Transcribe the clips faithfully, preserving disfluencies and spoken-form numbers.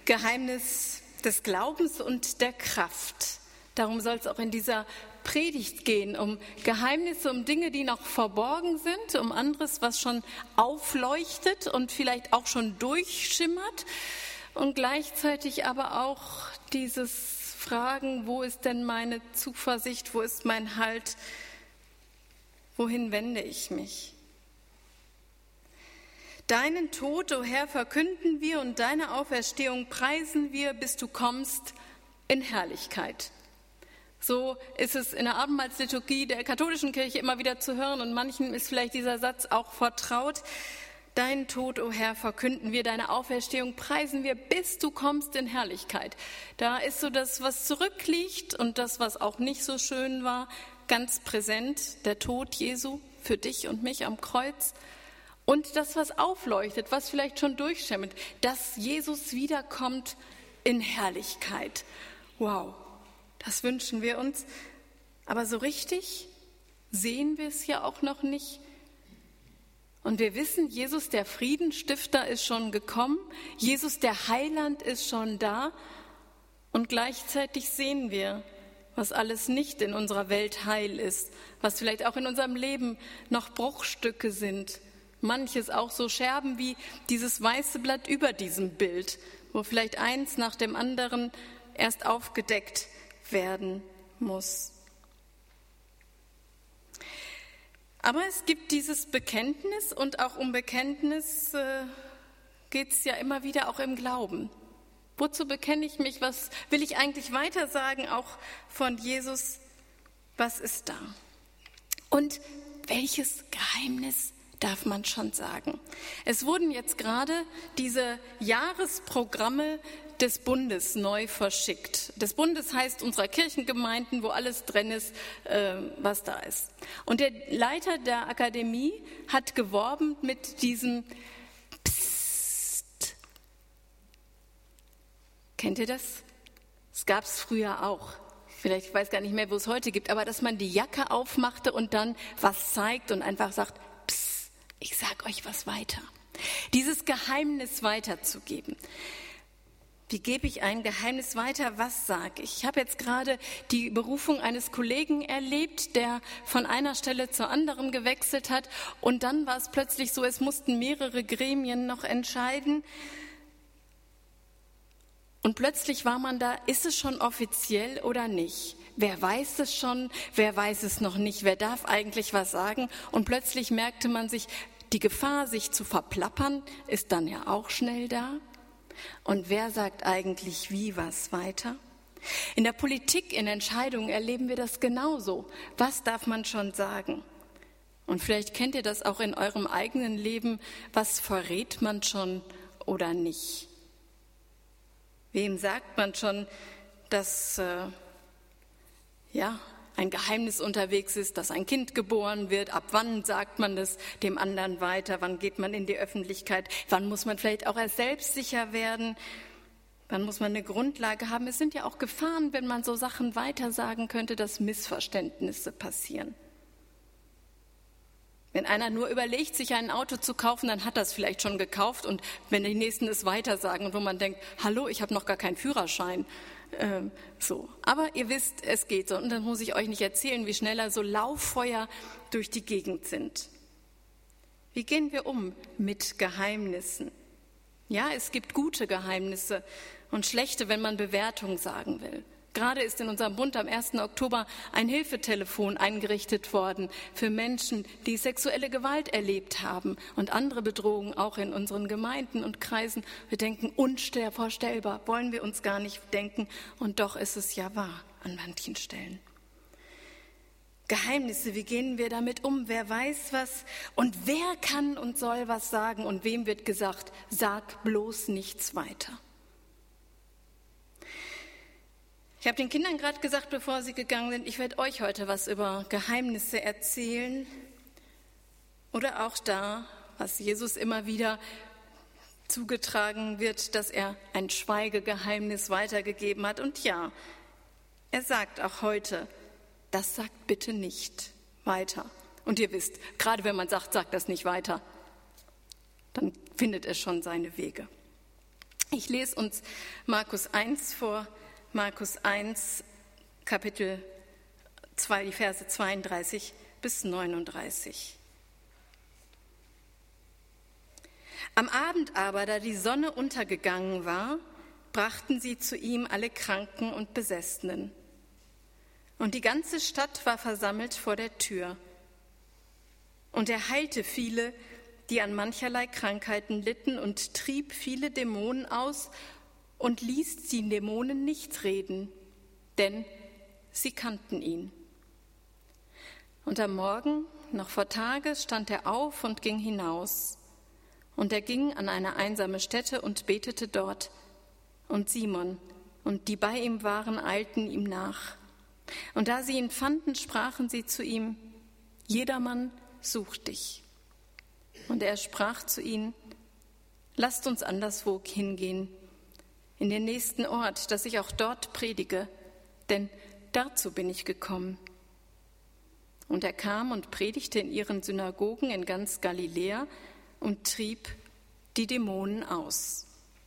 Geheimnis des Glaubens und der Kraft. Darum soll es auch in dieser Predigt gehen, um Geheimnisse, um Dinge, die noch verborgen sind, um anderes, was schon aufleuchtet und vielleicht auch schon durchschimmert und gleichzeitig aber auch dieses Fragen, wo ist denn meine Zuversicht, wo ist mein Halt, wohin wende ich mich? Deinen Tod, o Herr, verkünden wir und deine Auferstehung preisen wir, bis du kommst in Herrlichkeit. So ist es in der Abendmahlsliturgie der katholischen Kirche immer wieder zu hören und manchen ist vielleicht dieser Satz auch vertraut. Deinen Tod, o Herr, verkünden wir, deine Auferstehung preisen wir, bis du kommst in Herrlichkeit. Da ist so das, was zurückliegt und das, was auch nicht so schön war, ganz präsent, der Tod Jesu für dich und mich am Kreuz. Und das, was aufleuchtet, was vielleicht schon durchschimmert, dass Jesus wiederkommt in Herrlichkeit. Wow, das wünschen wir uns. Aber so richtig sehen wir es ja auch noch nicht. Und wir wissen, Jesus, der Friedensstifter, ist schon gekommen. Jesus, der Heiland, ist schon da. Und gleichzeitig sehen wir, was alles nicht in unserer Welt heil ist, was vielleicht auch in unserem Leben noch Bruchstücke sind. Manches auch so Scherben wie dieses weiße Blatt über diesem Bild, wo vielleicht eins nach dem anderen erst aufgedeckt werden muss. Aber es gibt dieses Bekenntnis und auch um Bekenntnis äh, geht es ja immer wieder auch im Glauben. Wozu bekenne ich mich? Was will ich eigentlich weitersagen, auch von Jesus? Was ist da? Und welches Geheimnis darf man schon sagen? Es wurden jetzt gerade diese Jahresprogramme des Bundes neu verschickt. Des Bundes heißt unserer Kirchengemeinden, wo alles drin ist, äh, was da ist. Und der Leiter der Akademie hat geworben mit diesem Psst. Kennt ihr das? Das gab es früher auch. Vielleicht, ich weiß gar nicht mehr, wo es heute gibt, aber dass man die Jacke aufmachte und dann was zeigt und einfach sagt, Psst, ich sag euch was weiter. Dieses Geheimnis weiterzugeben. Wie gebe ich ein Geheimnis weiter? Was sage ich? Ich habe jetzt gerade die Berufung eines Kollegen erlebt, der von einer Stelle zur anderen gewechselt hat. Und dann war es plötzlich so, es mussten mehrere Gremien noch entscheiden. Und plötzlich war man da, ist es schon offiziell oder nicht? Wer weiß es schon? Wer weiß es noch nicht? Wer darf eigentlich was sagen? Und plötzlich merkte man sich, die Gefahr, sich zu verplappern, ist dann ja auch schnell da. Und wer sagt eigentlich wie was weiter? In der Politik, in Entscheidungen erleben wir das genauso. Was darf man schon sagen? Und vielleicht kennt ihr das auch in eurem eigenen Leben. Was verrät man schon oder nicht? Wem sagt man schon, dass äh, ja, ein Geheimnis unterwegs ist, dass ein Kind geboren wird? Ab wann sagt man das dem anderen weiter? Wann geht man in die Öffentlichkeit? Wann muss man vielleicht auch erst selbstsicher werden? Wann muss man eine Grundlage haben? Es sind ja auch Gefahren, wenn man so Sachen weitersagen könnte, dass Missverständnisse passieren. Wenn einer nur überlegt, sich ein Auto zu kaufen, dann hat er es vielleicht schon gekauft. Und wenn die Nächsten es weitersagen und wo man denkt, hallo, ich habe noch gar keinen Führerschein. Ähm, so. Aber ihr wisst, es geht so. Und dann muss ich euch nicht erzählen, wie schneller so Lauffeuer durch die Gegend sind. Wie gehen wir um mit Geheimnissen? Ja, es gibt gute Geheimnisse und schlechte, wenn man Bewertung sagen will. Gerade ist in unserem Bund am ersten Oktober ein Hilfetelefon eingerichtet worden für Menschen, die sexuelle Gewalt erlebt haben und andere Bedrohungen auch in unseren Gemeinden und Kreisen. Wir denken, unvorstellbar, wollen wir uns gar nicht denken. Und doch ist es ja wahr an manchen Stellen. Geheimnisse, wie gehen wir damit um? Wer weiß was? Und wer kann und soll was sagen? Und wem wird gesagt, sag bloß nichts weiter? Ich habe den Kindern gerade gesagt, bevor sie gegangen sind, ich werde euch heute was über Geheimnisse erzählen. Oder auch da, was Jesus immer wieder zugetragen wird, dass er ein Schweigegeheimnis weitergegeben hat. Und ja, er sagt auch heute, das sagt bitte nicht weiter. Und ihr wisst, gerade wenn man sagt, sagt das nicht weiter, dann findet es schon seine Wege. Ich lese uns Markus eins vor, Markus eins, Kapitel zwei, die Verse zweiunddreißig bis neununddreißig. Am Abend aber, da die Sonne untergegangen war, brachten sie zu ihm alle Kranken und Besessenen. Und die ganze Stadt war versammelt vor der Tür. Und er heilte viele, die an mancherlei Krankheiten litten, und trieb viele Dämonen aus und ließ die Dämonen nicht reden, denn sie kannten ihn. Und am Morgen, noch vor Tage, stand er auf und ging hinaus. Und er ging an eine einsame Stätte und betete dort. Und Simon und die bei ihm waren, eilten ihm nach. Und da sie ihn fanden, sprachen sie zu ihm: Jedermann sucht dich. Und er sprach zu ihnen: Lasst uns anderswo hingehen, in den nächsten Ort, dass ich auch dort predige, denn dazu bin ich gekommen. Und er kam und predigte in ihren Synagogen in ganz Galiläa und trieb die Dämonen aus.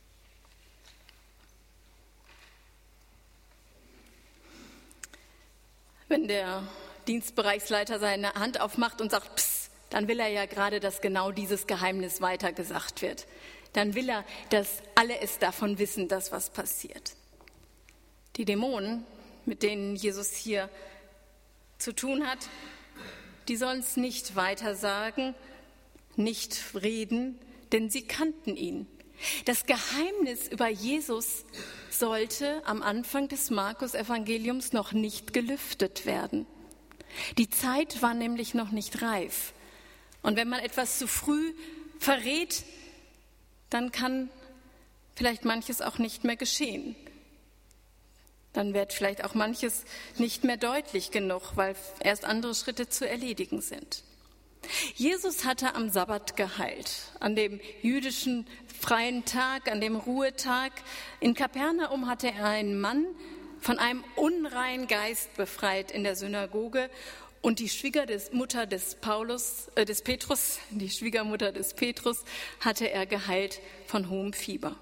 Wenn der Dienstbereichsleiter seine Hand aufmacht und sagt, Psst, dann will er ja gerade, dass genau dieses Geheimnis weitergesagt wird. Dann will er, dass alle es davon wissen, dass was passiert. Die Dämonen, mit denen Jesus hier zu tun hat, die sollen es nicht weitersagen, nicht reden, denn sie kannten ihn. Das Geheimnis über Jesus sollte am Anfang des Markus-Evangeliums noch nicht gelüftet werden. Die Zeit war nämlich noch nicht reif. Und wenn man etwas zu früh verrät, dann kann vielleicht manches auch nicht mehr geschehen. Dann wird vielleicht auch manches nicht mehr deutlich genug, weil erst andere Schritte zu erledigen sind. Jesus hatte am Sabbat geheilt, an dem jüdischen freien Tag, an dem Ruhetag. In Kapernaum hatte er einen Mann von einem unreinen Geist befreit in der Synagoge, und die Schwiegermutter des Paulus, äh, des Petrus, die Schwiegermutter des Petrus, hatte er geheilt von hohem Fieber.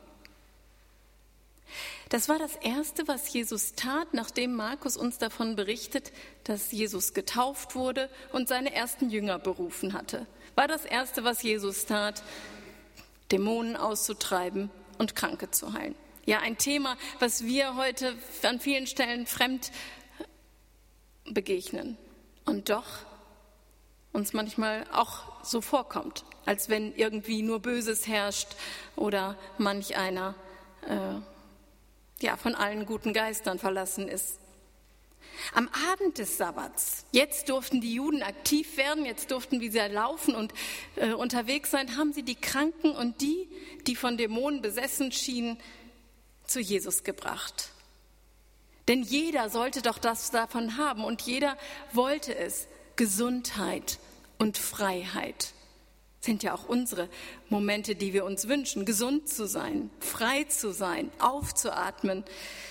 Das war das Erste, was Jesus tat, nachdem Markus uns davon berichtet, dass Jesus getauft wurde und seine ersten Jünger berufen hatte. War das Erste, was Jesus tat, Dämonen auszutreiben und Kranke zu heilen. Ja, ein Thema, was wir heute an vielen Stellen fremd begegnen und doch uns manchmal auch so vorkommt, als wenn irgendwie nur Böses herrscht oder manch einer äh, ja, von allen guten Geistern verlassen ist. Am Abend des Sabbats, jetzt durften die Juden aktiv werden, jetzt durften wir laufen und äh, unterwegs sein, haben sie die Kranken und die, die von Dämonen besessen schienen, zu Jesus gebracht. Denn jeder sollte doch das davon haben und jeder wollte es. Gesundheit und Freiheit sind ja auch unsere Momente, die wir uns wünschen, gesund zu sein, frei zu sein, aufzuatmen.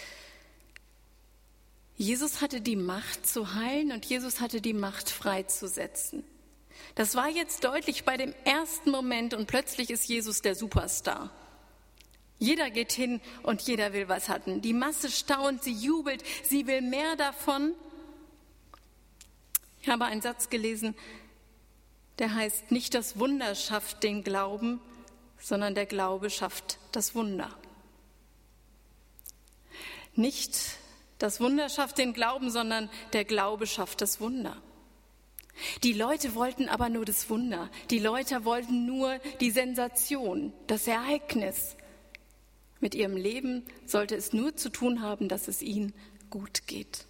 Jesus hatte die Macht zu heilen und Jesus hatte die Macht freizusetzen. Das war jetzt deutlich bei dem ersten Moment und plötzlich ist Jesus der Superstar. Jeder geht hin und jeder will was hatten. Die Masse staunt, sie jubelt, sie will mehr davon. Ich habe einen Satz gelesen, der heißt, nicht das Wunder schafft den Glauben, sondern der Glaube schafft das Wunder. Nicht das Wunder schafft den Glauben, sondern der Glaube schafft das Wunder. Die Leute wollten aber nur das Wunder. Die Leute wollten nur die Sensation, das Ereignis. Mit ihrem Leben sollte es nur zu tun haben, dass es ihnen gut geht.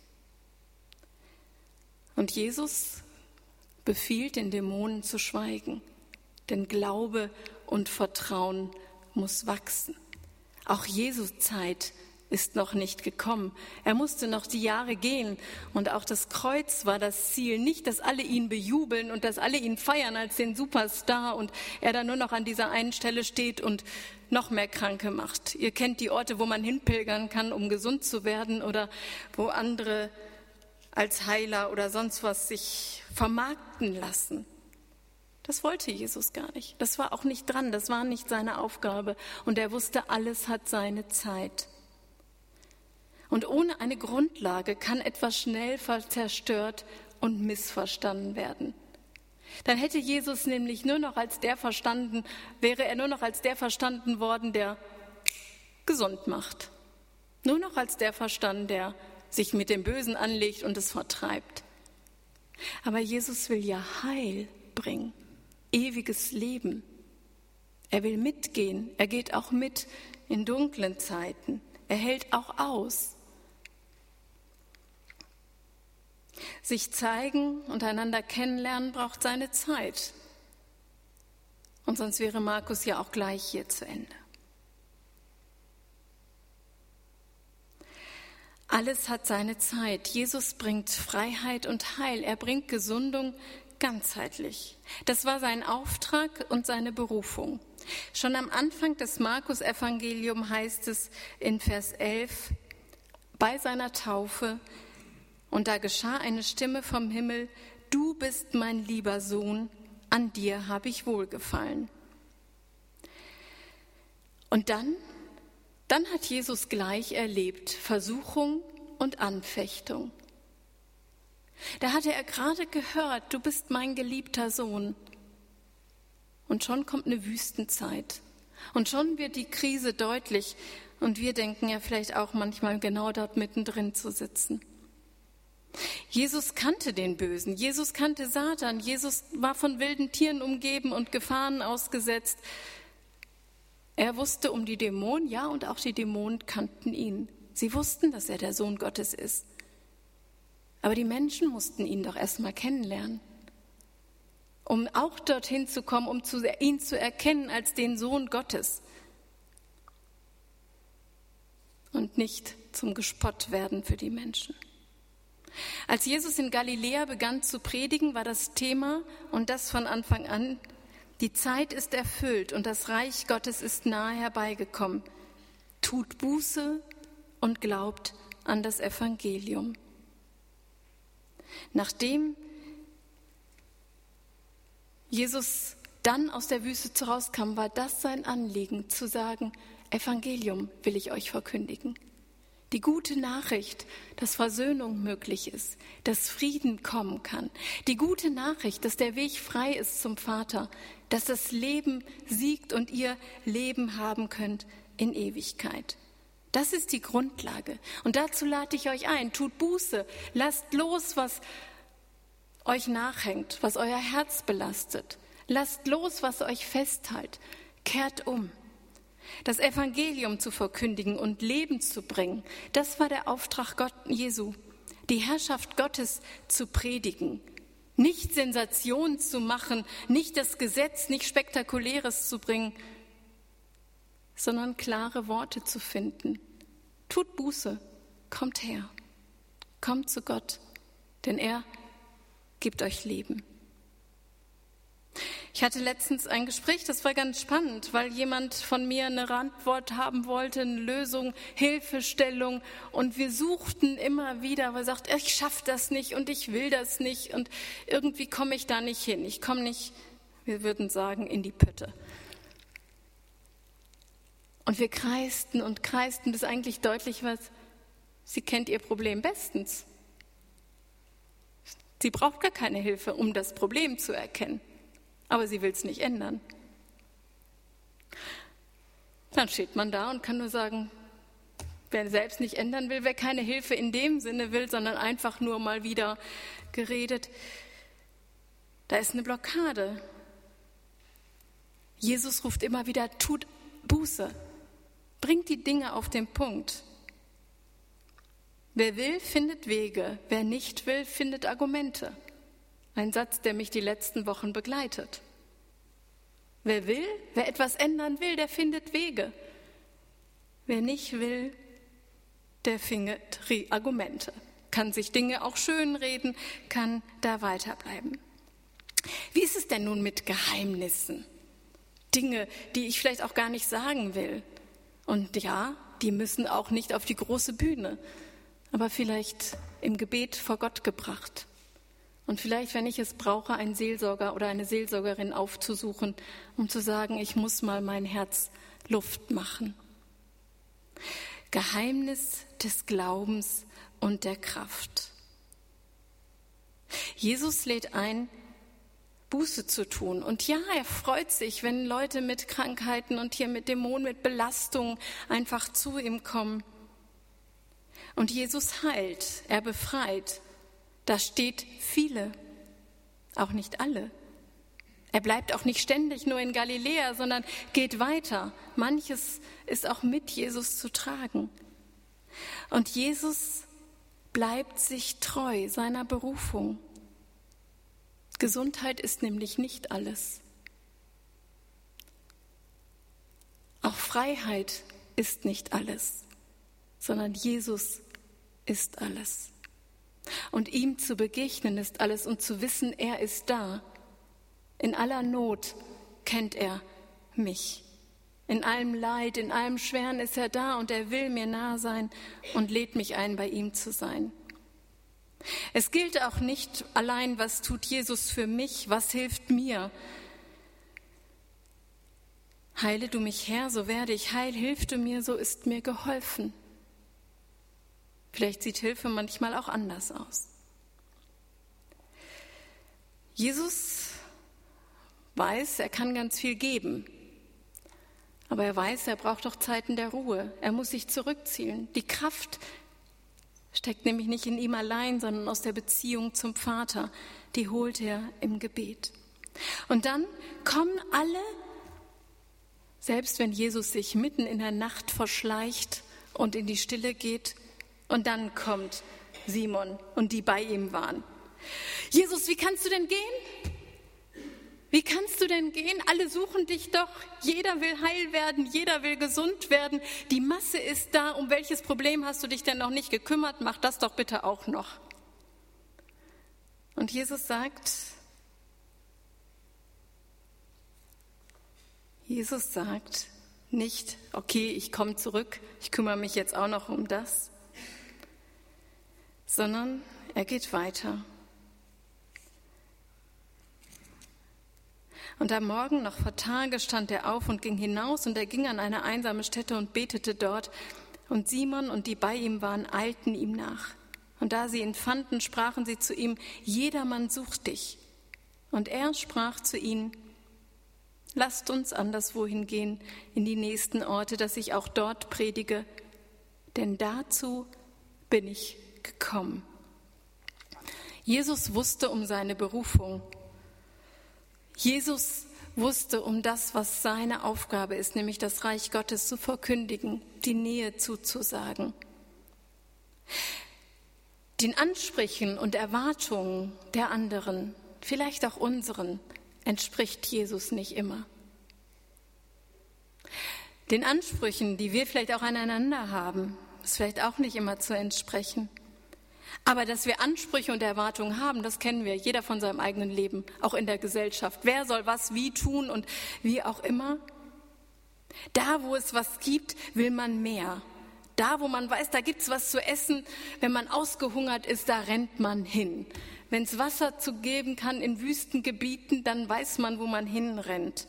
Und Jesus befiehlt den Dämonen zu schweigen, denn Glaube und Vertrauen muss wachsen. Auch Jesu Zeit ist noch nicht gekommen. Er musste noch die Jahre gehen und auch das Kreuz war das Ziel. Nicht, dass alle ihn bejubeln und dass alle ihn feiern als den Superstar und er dann nur noch an dieser einen Stelle steht und noch mehr Kranke macht. Ihr kennt die Orte, wo man hinpilgern kann, um gesund zu werden oder wo andere als Heiler oder sonst was sich vermarkten lassen. Das wollte Jesus gar nicht. Das war auch nicht dran, das war nicht seine Aufgabe. Und er wusste, alles hat seine Zeit. Und ohne eine Grundlage kann etwas schnell zerstört und missverstanden werden. Dann hätte Jesus nämlich nur noch als der verstanden, wäre er nur noch als der verstanden worden, der gesund macht. Nur noch als der verstanden, der sich mit dem Bösen anlegt und es vertreibt. Aber Jesus will ja Heil bringen, ewiges Leben. Er will mitgehen, er geht auch mit in dunklen Zeiten. Er hält auch aus. Sich zeigen und einander kennenlernen braucht seine Zeit. Und sonst wäre Markus ja auch gleich hier zu Ende. Alles hat seine Zeit. Jesus bringt Freiheit und Heil. Er bringt Gesundung ganzheitlich. Das war sein Auftrag und seine Berufung. Schon am Anfang des Markus-Evangelium heißt es in Vers elf, bei seiner Taufe, und da geschah eine Stimme vom Himmel, du bist mein lieber Sohn, an dir habe ich wohlgefallen. Und dann, dann hat Jesus gleich erlebt Versuchung und Anfechtung. Da hatte er gerade gehört, du bist mein geliebter Sohn. Und schon kommt eine Wüstenzeit. Und schon wird die Krise deutlich. Und wir denken ja vielleicht auch manchmal genau dort mittendrin zu sitzen. Jesus kannte den Bösen, Jesus kannte Satan, Jesus war von wilden Tieren umgeben und Gefahren ausgesetzt. Er wusste um die Dämonen, ja, und auch die Dämonen kannten ihn. Sie wussten, dass er der Sohn Gottes ist. Aber die Menschen mussten ihn doch erstmal kennenlernen, um auch dorthin zu kommen, um zu, ihn zu erkennen als den Sohn Gottes und nicht zum Gespott werden für die Menschen. Als Jesus in Galiläa begann zu predigen, war das Thema, und das von Anfang an, die Zeit ist erfüllt und das Reich Gottes ist nahe herbeigekommen. Tut Buße und glaubt an das Evangelium. Nachdem Jesus dann aus der Wüste rauskam, war das sein Anliegen, zu sagen, Evangelium will ich euch verkündigen. Die gute Nachricht, dass Versöhnung möglich ist, dass Frieden kommen kann. Die gute Nachricht, dass der Weg frei ist zum Vater, dass das Leben siegt und ihr Leben haben könnt in Ewigkeit. Das ist die Grundlage. Und dazu lade ich euch ein, tut Buße, lasst los, was euch nachhängt, was euer Herz belastet. Lasst los, was euch festhält. Kehrt um. Das Evangelium zu verkündigen und Leben zu bringen, das war der Auftrag Gott, Jesu. Die Herrschaft Gottes zu predigen, nicht Sensation zu machen, nicht das Gesetz, nicht Spektakuläres zu bringen, sondern klare Worte zu finden. Tut Buße, kommt her, kommt zu Gott, denn er gibt euch Leben. Ich hatte letztens ein Gespräch, das war ganz spannend, weil jemand von mir eine Antwort haben wollte, eine Lösung, Hilfestellung, und wir suchten immer wieder, weil er sagt, ich schaffe das nicht und ich will das nicht und irgendwie komme ich da nicht hin. Ich komme nicht, wir würden sagen, in die Pötte. Und wir kreisten und kreisten, bis eigentlich deutlich war, sie kennt ihr Problem bestens. Sie braucht gar keine Hilfe, um das Problem zu erkennen. Aber sie will es nicht ändern. Dann steht man da und kann nur sagen, wer selbst nicht ändern will, wer keine Hilfe in dem Sinne will, sondern einfach nur mal wieder geredet, da ist eine Blockade. Jesus ruft immer wieder, tut Buße, bringt die Dinge auf den Punkt. Wer will, findet Wege, wer nicht will, findet Argumente. Ein Satz, der mich die letzten Wochen begleitet. Wer will, wer etwas ändern will, der findet Wege. Wer nicht will, der findet Argumente. Kann sich Dinge auch schönreden, kann da weiterbleiben. Wie ist es denn nun mit Geheimnissen? Dinge, die ich vielleicht auch gar nicht sagen will. Und ja, die müssen auch nicht auf die große Bühne, aber vielleicht im Gebet vor Gott gebracht. Und vielleicht, wenn ich es brauche, einen Seelsorger oder eine Seelsorgerin aufzusuchen, um zu sagen, ich muss mal mein Herz Luft machen. Geheimnis des Glaubens und der Kraft. Jesus lädt ein, Buße zu tun. Und ja, er freut sich, wenn Leute mit Krankheiten und hier mit Dämonen, mit Belastungen einfach zu ihm kommen. Und Jesus heilt, er befreit. Da steht viele, auch nicht alle. Er bleibt auch nicht ständig nur in Galiläa, sondern geht weiter. Manches ist auch mit Jesus zu tragen. Und Jesus bleibt sich treu seiner Berufung. Gesundheit ist nämlich nicht alles. Auch Freiheit ist nicht alles, sondern Jesus ist alles. Und ihm zu begegnen ist alles und zu wissen, er ist da. In aller Not kennt er mich. In allem Leid, in allem Schweren ist er da und er will mir nahe sein und lädt mich ein, bei ihm zu sein. Es gilt auch nicht allein, was tut Jesus für mich, was hilft mir. Heile du mich, Herr, so werde ich heil, hilf du mir, so ist mir geholfen. Vielleicht sieht Hilfe manchmal auch anders aus. Jesus weiß, er kann ganz viel geben, aber er weiß, er braucht auch Zeiten der Ruhe. Er muss sich zurückziehen. Die Kraft steckt nämlich nicht in ihm allein, sondern aus der Beziehung zum Vater. Die holt er im Gebet. Und dann kommen alle, selbst wenn Jesus sich mitten in der Nacht verschleicht und in die Stille geht, und dann kommt Simon und die bei ihm waren. Jesus, wie kannst du denn gehen? Wie kannst du denn gehen? Alle suchen dich doch. Jeder will heil werden, jeder will gesund werden. Die Masse ist da. Um welches Problem hast du dich denn noch nicht gekümmert? Mach das doch bitte auch noch. Und Jesus sagt, Jesus sagt nicht, okay, ich komme zurück, ich kümmere mich jetzt auch noch um das, sondern er geht weiter. Und am Morgen noch vor Tage stand er auf und ging hinaus, und er ging an eine einsame Stätte und betete dort. Und Simon und die bei ihm waren, eilten ihm nach. Und da sie ihn fanden, sprachen sie zu ihm, jedermann sucht dich. Und er sprach zu ihnen, lasst uns anderswohin gehen, in die nächsten Orte, dass ich auch dort predige, denn dazu bin ich gekommen. Jesus wusste um seine Berufung. Jesus wusste um das, was seine Aufgabe ist, nämlich das Reich Gottes zu verkündigen, die Nähe zuzusagen. Den Ansprüchen und Erwartungen der anderen, vielleicht auch unseren, entspricht Jesus nicht immer. Den Ansprüchen, die wir vielleicht auch aneinander haben, ist vielleicht auch nicht immer zu entsprechen. Aber dass wir Ansprüche und Erwartungen haben, das kennen wir, jeder von seinem eigenen Leben, auch in der Gesellschaft. Wer soll was wie tun und wie auch immer? Da, wo es was gibt, will man mehr. Da, wo man weiß, da gibt es was zu essen, wenn man ausgehungert ist, da rennt man hin. Wenn es Wasser zu geben kann in Wüstengebieten, dann weiß man, wo man hinrennt.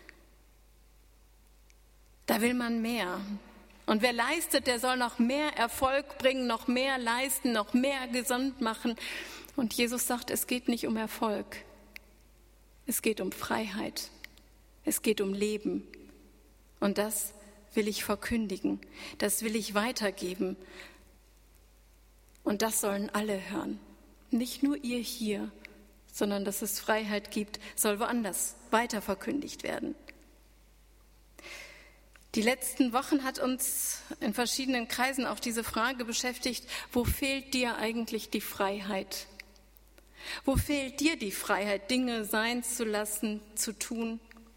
Da will man mehr. Und wer leistet, der soll noch mehr Erfolg bringen, noch mehr leisten, noch mehr gesund machen. Und Jesus sagt, es geht nicht um Erfolg. Es geht um Freiheit. Es geht um Leben. Und das will ich verkündigen. Das will ich weitergeben. Und das sollen alle hören. Nicht nur ihr hier, sondern dass es Freiheit gibt, soll woanders weiter verkündigt werden. Die letzten Wochen hat uns in verschiedenen Kreisen auch diese Frage beschäftigt, wo fehlt dir eigentlich die Freiheit? Wo fehlt dir die Freiheit, Dinge sein zu lassen, zu tun?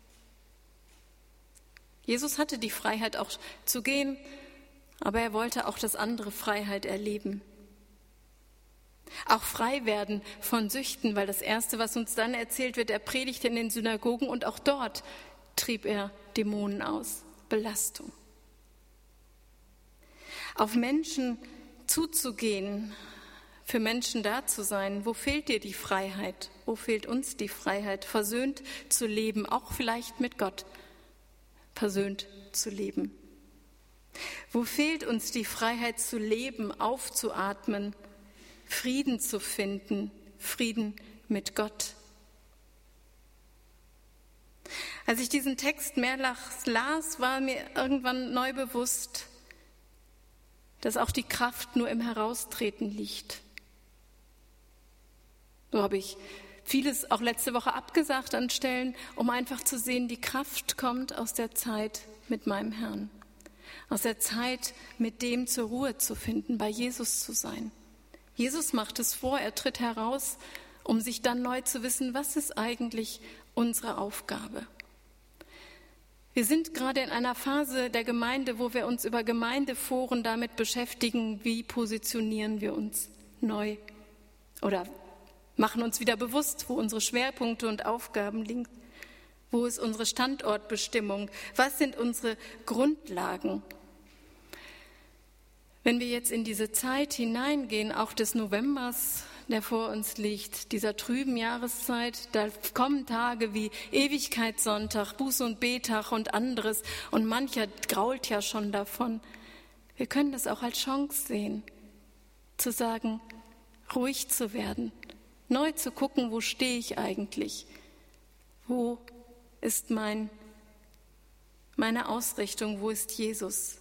Jesus hatte die Freiheit auch zu gehen, aber er wollte auch, dass andere Freiheit erleben. Auch frei werden von Süchten, weil das Erste, was uns dann erzählt wird, er predigte in den Synagogen und auch dort trieb er Dämonen aus. Belastung. Auf Menschen zuzugehen, für Menschen da zu sein? Wo fehlt dir die Freiheit? Wo fehlt uns die Freiheit, versöhnt zu leben, auch vielleicht mit Gott versöhnt zu leben? Wo fehlt uns die Freiheit zu leben, aufzuatmen, Frieden zu finden, Frieden mit Gott? Als ich diesen Text mehrfach las, war mir irgendwann neu bewusst, dass auch die Kraft nur im Heraustreten liegt. So habe ich vieles auch letzte Woche abgesagt an Stellen, um einfach zu sehen, die Kraft kommt aus der Zeit mit meinem Herrn. Aus der Zeit, mit dem zur Ruhe zu finden, bei Jesus zu sein. Jesus macht es vor, er tritt heraus, um sich dann neu zu wissen, was ist eigentlich unsere Aufgabe. Wir sind gerade in einer Phase der Gemeinde, wo wir uns über Gemeindeforen damit beschäftigen, wie positionieren wir uns neu oder machen uns wieder bewusst, wo unsere Schwerpunkte und Aufgaben liegen. Wo ist unsere Standortbestimmung? Was sind unsere Grundlagen? Wenn wir jetzt in diese Zeit hineingehen, auch des Novembers, der vor uns liegt, dieser trüben Jahreszeit, da kommen Tage wie Ewigkeitssonntag, Buß- und Betag und anderes und mancher grault ja schon davon. Wir können das auch als Chance sehen, zu sagen, ruhig zu werden, neu zu gucken, wo stehe ich eigentlich, wo ist mein, meine Ausrichtung, wo ist Jesus?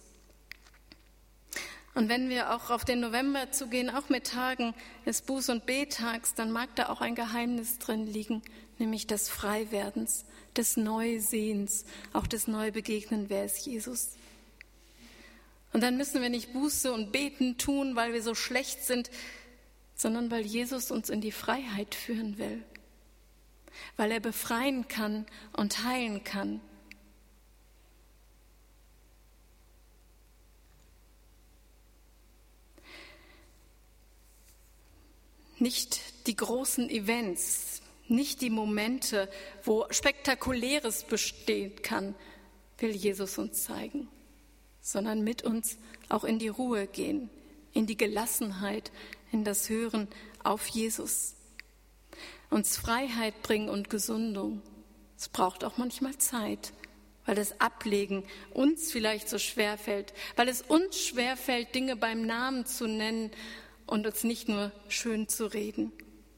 Und wenn wir auch auf den November zugehen, auch mit Tagen des Buß- und Betags, dann mag da auch ein Geheimnis drin liegen, nämlich des Freiwerdens, des Neusehens, auch des Neubegegnen, wer ist Jesus? Und dann müssen wir nicht Buße und Beten tun, weil wir so schlecht sind, sondern weil Jesus uns in die Freiheit führen will, weil er befreien kann und heilen kann. Nicht die großen Events, nicht die Momente, wo Spektakuläres bestehen kann, will Jesus uns zeigen, sondern mit uns auch in die Ruhe gehen, in die Gelassenheit, in das Hören auf Jesus. Uns Freiheit bringen und Gesundung. Es braucht auch manchmal Zeit, weil das Ablegen uns vielleicht so schwerfällt, weil es uns schwerfällt, Dinge beim Namen zu nennen und uns nicht nur schön zu reden.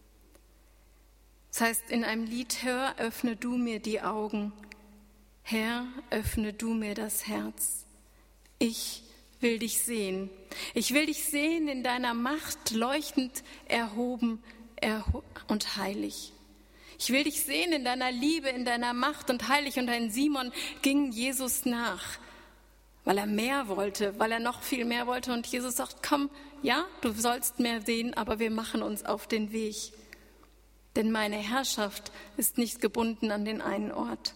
Das heißt in einem Lied, Hör, öffne du mir die Augen. Herr, öffne du mir das Herz. Ich will dich sehen. Ich will dich sehen in deiner Macht, leuchtend, erhoben erho- und heilig. Ich will dich sehen in deiner Liebe, in deiner Macht und heilig. Und ein Simon ging Jesus nach, weil er mehr wollte, weil er noch viel mehr wollte. Und Jesus sagt, komm, ja, du sollst mehr sehen, aber wir machen uns auf den Weg. Denn meine Herrschaft ist nicht gebunden an den einen Ort.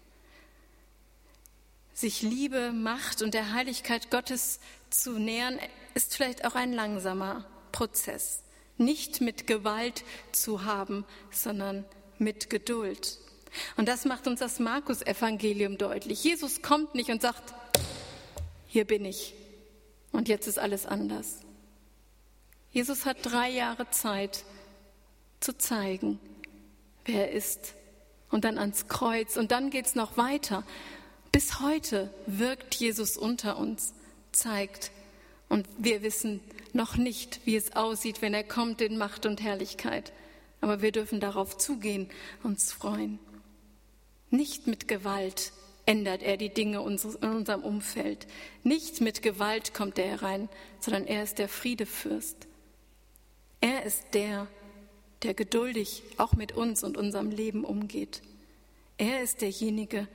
Sich Liebe, Macht und der Heiligkeit Gottes zu nähern, ist vielleicht auch ein langsamer Prozess. Nicht mit Gewalt zu haben, sondern mit Geduld. Und das macht uns das Markus-Evangelium deutlich. Jesus kommt nicht und sagt, hier bin ich und jetzt ist alles anders. Jesus hat drei Jahre Zeit zu zeigen, wer er ist. Und dann ans Kreuz und dann geht es noch weiter. Bis heute wirkt Jesus unter uns, zeigt. Und wir wissen noch nicht, wie es aussieht, wenn er kommt in Macht und Herrlichkeit. Aber wir dürfen darauf zugehen, uns freuen. Nicht mit Gewalt ändert er die Dinge in unserem Umfeld. Nicht mit Gewalt kommt er herein, sondern er ist der Friedefürst. Er ist der, der geduldig auch mit uns und unserem Leben umgeht. Er ist derjenige,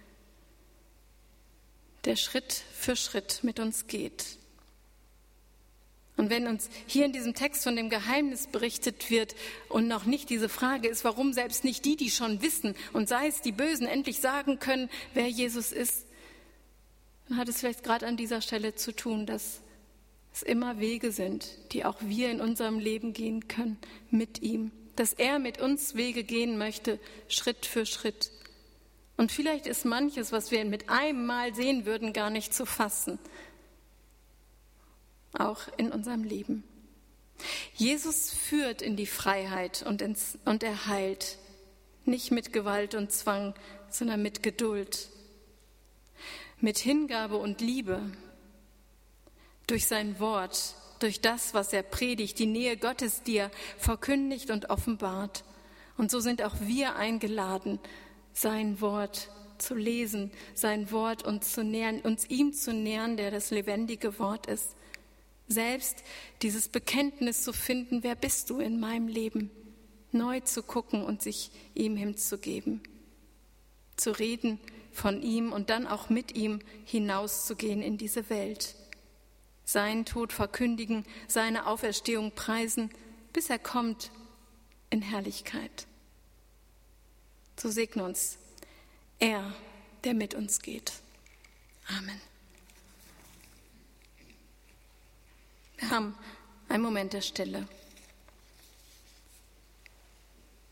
der Schritt für Schritt mit uns geht. Und wenn uns hier in diesem Text von dem Geheimnis berichtet wird und noch nicht diese Frage ist, warum selbst nicht die, die schon wissen und sei es die Bösen, endlich sagen können, wer Jesus ist, dann hat es vielleicht gerade an dieser Stelle zu tun, dass es immer Wege sind, die auch wir in unserem Leben gehen können mit ihm. Dass er mit uns Wege gehen möchte, Schritt für Schritt. Und vielleicht ist manches, was wir mit einem Mal sehen würden, gar nicht zu fassen. Auch in unserem Leben. Jesus führt in die Freiheit und, ins, und er heilt, nicht mit Gewalt und Zwang, sondern mit Geduld, mit Hingabe und Liebe, durch sein Wort, durch das, was er predigt, die Nähe Gottes, die er verkündigt und offenbart. Und so sind auch wir eingeladen, sein Wort zu lesen, sein Wort uns zu nähern, uns ihm zu nähern, der das lebendige Wort ist. Selbst dieses Bekenntnis zu finden, wer bist du in meinem Leben, neu zu gucken und sich ihm hinzugeben, zu reden von ihm und dann auch mit ihm hinauszugehen in diese Welt. Seinen Tod verkündigen, seine Auferstehung preisen, bis er kommt in Herrlichkeit. So segne uns er, der mit uns geht. Amen. Wir haben einen Moment der Stille.